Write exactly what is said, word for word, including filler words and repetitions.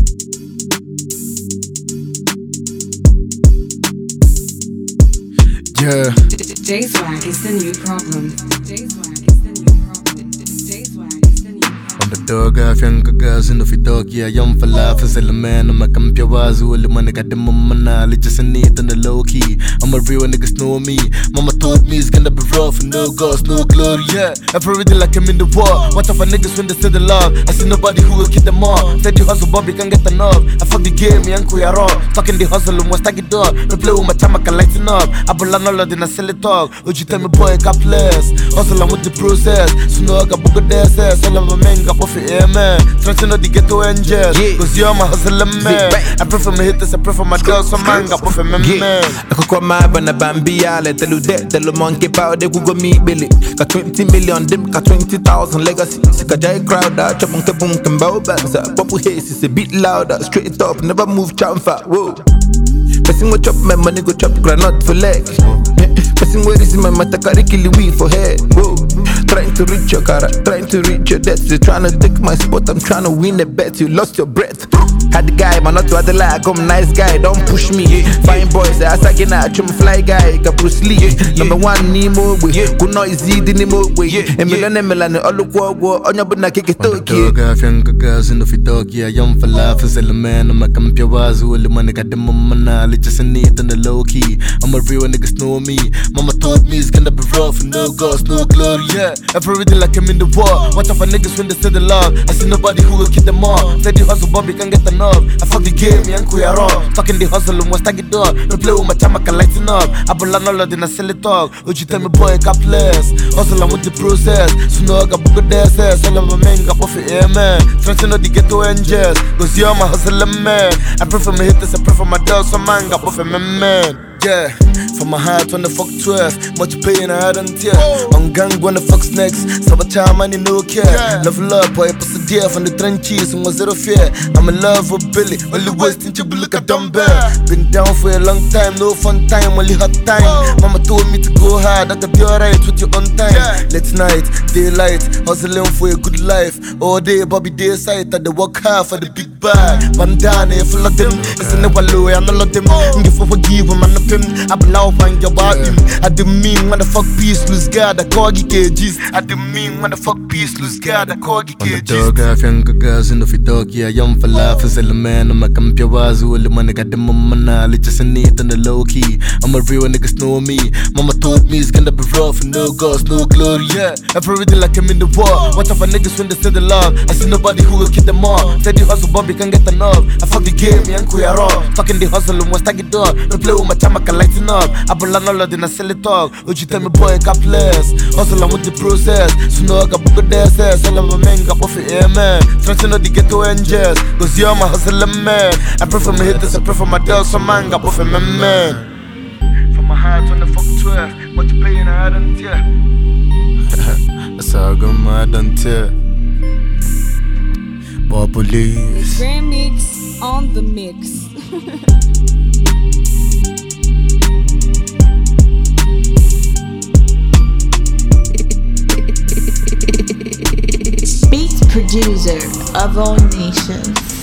Yeah. J-Swag is the new problem. J-Swag is the new problem. J-Swag is the new problem. Underdog afyanka gazi no fitoki ya yam falafa selemena makampya wazu wale money got the mama just a neat and the low key. I'm a real niggas know me. Mama told me it's gonna be rough, no ghost, no glory. Yeah, I pray really like I'm in the war. What if a niggas when they say the love? I see nobody who will keep them all. Said you hustle, Bobby can't get enough. I fuck the game, yanku ya raw. Talking the hustle, must tag it up. Me play with my time, I can lighten up. I belong all in a sell it talk. Would you tell me boy, cap less? Hustle I'm with the process. So no, I got book of this. All of a man got off it, man. Stretching out the ghetto angels. Cause you're my hustler man. I pray for my hitters, I pray for my girls. So man got off it, man. I could come my bana bambia. Let tell you that, tell you monkey power. They could go me Billy. Got twenty million, dim, got twenty thousand legacy. Sick a giant crowd out. Chop monkey boom, can bow bands. Popu haze is a bit louder. Straight up, never move, chow fat. Whoa. Person go chop my money, go chop granite for leg. Person where is my mata carry kill weed for head. Whoa. Trying to reach your cara, trying to reach your debts. You're trying to take my spot, I'm trying to win a bet. You lost your breath. Had the guy, man, not to other lie. Come nice guy, don't push me. Fine boys, I say I chum fly guy, got Bruce Lee. Number one Nemo, we good noisy the Nemo way. And Milan and Milan, all look go on your buna kick it. Underdog afyanka gazi no fitoki ya yam falafa selemena makampya wazu wale money got the mama just a neat and the low key. I'm a real niggas know me. Mama told me it's gonna be rough, no ghost, no glory. Yeah, I pray really like I'm in the war. What if a niggas when they say the love? I see nobody who will keep them all. Said you hustle, Bobby can't get enough. I fuck the game, yanku ya raw. Talking the hustle, must tag it up. Me play with my time, I can lighten up. I belong all in a sell it talk. Would you tell me boy, cap less? Hustle, I'm with the process. So no, I got book of this. All of a man got off it, yeah man. Stretching out the ghetto angels. Cause you're my hustler man. I pray for my hitters, I pray for my dogs. So man got off it, man, man. Yeah, from my heart when the fuck twelve. Much pain I don't tear. On gang when the fuck's next. Summertime and you no care. Love love boy, pass the deer from the trenches and was zero fear. I'm in love with Billy, only wasting to look at dumb bear. Been down for a long time, no fun time, only hot time. Mama told me to go hard, I could be alright with you on time. Late night, daylight, hustling for a good life. All day, Bobby day side, I work hard for the big bag. Bandana, full of them, it's in the wallow, I'm not them. Give for forgive them, I'm not them. I now find your body. I didn't mean when the fuck peace lose God, I call you cages. I didn't mean when the fuck peace lose God, I call you cages. Underdog afyanka gazi no fitoki ya yam falafa selemena makampya wazu wale money got the mama just a neat and the low key. I'm a real niggas know me. Mama told me it's gonna be rough, no ghost, no glory. Yeah, I pray really like I'm in the war. What if a niggas when they say the love? I see nobody who will keep them all. Said you hustle, Bobby can't get enough. I fuck the game, yanku ya raw. Talking the hustle, must tag it up. Me play with my time, I can lighten up. I belong all in a sell it talk. Would you tell me boy, cap less? Hustle I'm with the process. So no, I got book of this. All of a man got off it, yeah man. Stretching out the ghetto angels. Cause you're my hustler man. I pray for my hitters, I pray for my dogs. So man got off it, man, man. From my heart when the fuck twelve. Much pain I don't tear. That's how I go mad and tear. Boy police. Remix on the mix. Beat producer of all nations.